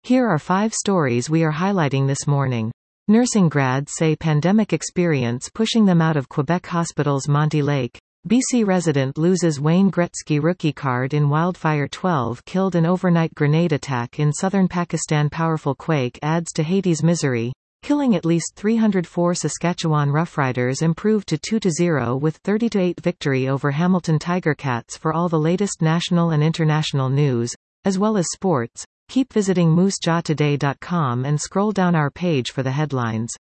Here are 5 stories we are highlighting this morning. Nursing grads say pandemic experience pushing them out of Quebec hospitals. Monty Lake. BC resident loses Wayne Gretzky rookie card in wildfire. 12 killed in overnight grenade attack in southern Pakistan. Powerful quake adds to Haiti's misery, killing at least 304. Saskatchewan Roughriders improved to 2-0 with 30-8 victory over Hamilton Tiger Cats. For all the latest national and international news, as well as sports, keep visiting moosejawtoday.com and scroll down our page for the headlines.